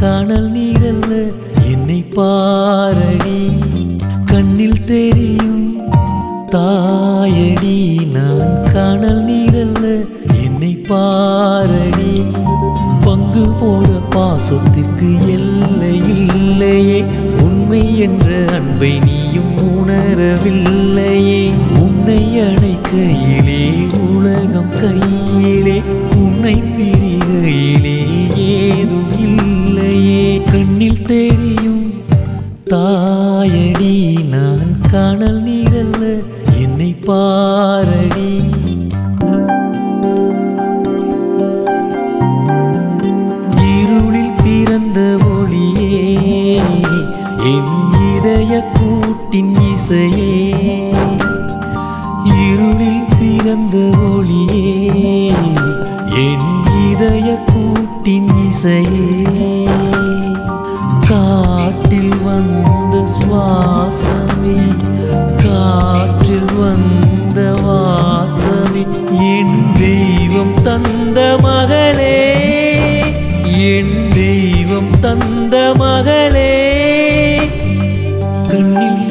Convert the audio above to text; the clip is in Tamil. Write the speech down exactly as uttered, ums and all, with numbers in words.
காணல் நீரல்ல என்னை பாரடி கண்ணில் தெரியும் தாயடி நான் காணல் நீரல்ல என்னை பாரடி பங்கு போட பாசத்திற்கு எல்லை இல்லையே உண்மை என்ற அன்பை நீயும் உணரவில்லையே உன்னை அணைக்கையிலே உலகம் கையிலே உன்னை பிரிகையிலே ஏதும் இல்லையே கண்ணில் தெரியும் தாயடி நான் காணல் நீரல்ல என்னை பாரடி இருளில் பிறந்த ஒளியே என் இதய கூட்டின் இசையே இருளில் பிறந்த ஒளியே என் இதய கூட்டின் இசையே காற்றில் வந்த சுவாசமே காற்றில் வந்த வாசமே என் தெய்வம் தந்த மகளே என் தெய்வம் தந்த மகளே கண்ணில்